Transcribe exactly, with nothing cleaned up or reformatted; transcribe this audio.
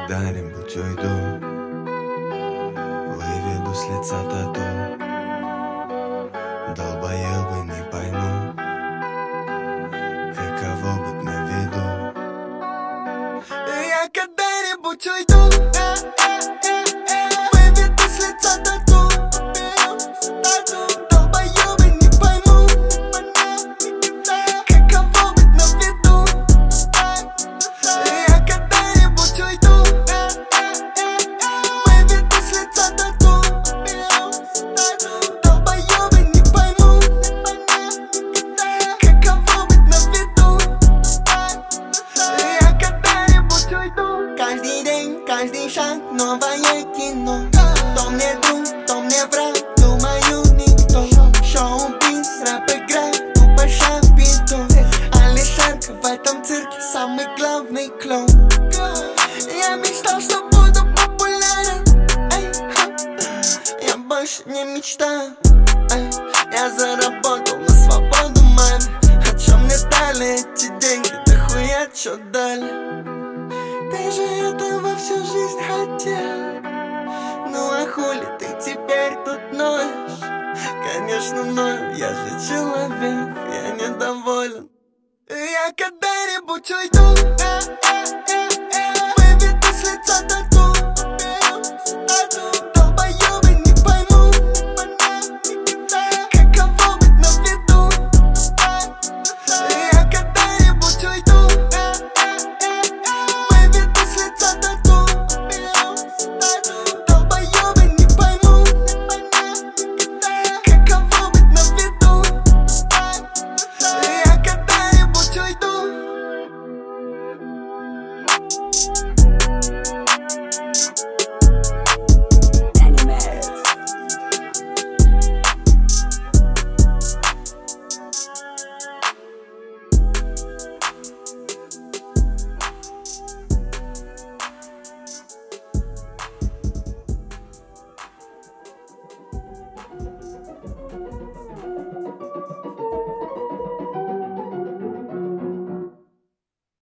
когда-нибудь уйду, выведу с лица тату. Долбоёбы не поймут, каково быть на виду. Я когда-нибудь уйду, выведу с лица тату. Долбоёбы не поймут, каково быть на виду. Я когда-нибудь уйду, выведу с лица тату. Долбоёбы не поймут, каково быть на виду. Я когда-нибудь уйду. Каждый день, каждый шаг, новое кино. Кто мне друг, кто мне враг, думаю никто. Шоу-биз, рэп-игра, тупо шапито. Алишерка в этом цирке самый главный клоун. Я мечтал, что буду популярен, эй, ха. Я больше не мечтаю, эй. Я заработал